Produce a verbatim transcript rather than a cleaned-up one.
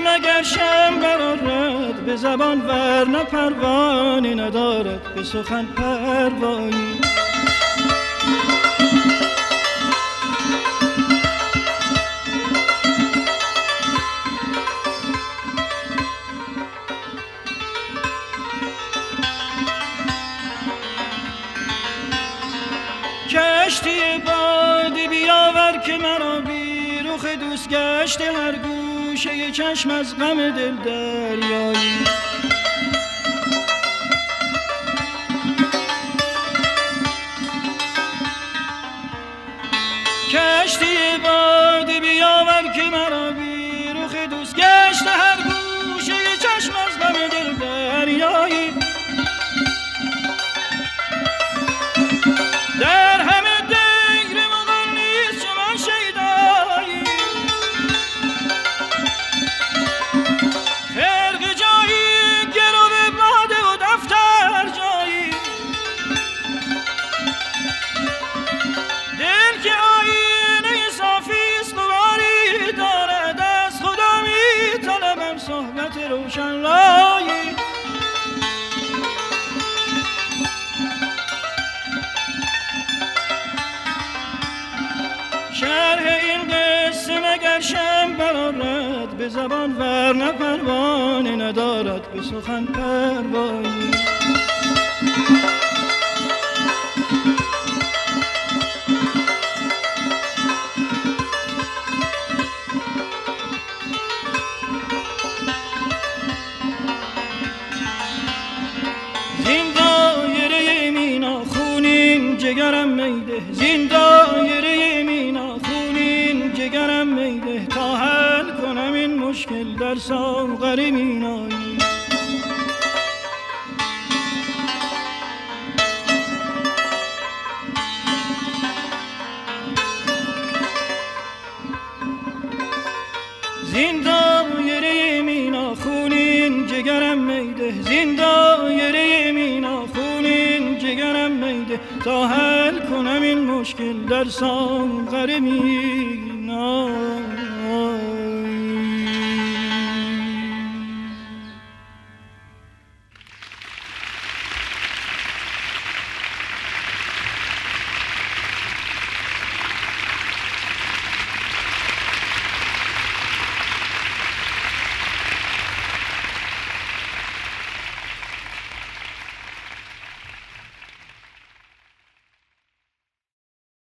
مگر شم برآرد به زبان ورنه پروانه ندارد به سخن پروایی. کشتی بادی بیاور که مرا بی رخ دوست گشته هر گوشه چشم از غم دل دریایی. کشتی بادی بیاور که مرا بی رخ دوست گشته هر گوشه چشم از غم دل دریایی. در همه دیر مغان نیست چو من شیدایی. خرق جایی گرو باده و دفتر جایی. دل که آینه صافیست غباری دارد از خدا می طلبم صحبت روشن رایی. شرح این قصه مگر شم برآرد به زبان ورنه پروانه ندارد به سخن پروایی. زین دایره مینا خونین جگرم میده. زین دایره مینا خونین جگرم میده تا حل کنم این مشکل در ساغر مینایی. زین دایره مینا خونین جگرم میده. زین دایره مینا خونین جگرم میده تا حل کنم این مشکل در ساغر مینایی.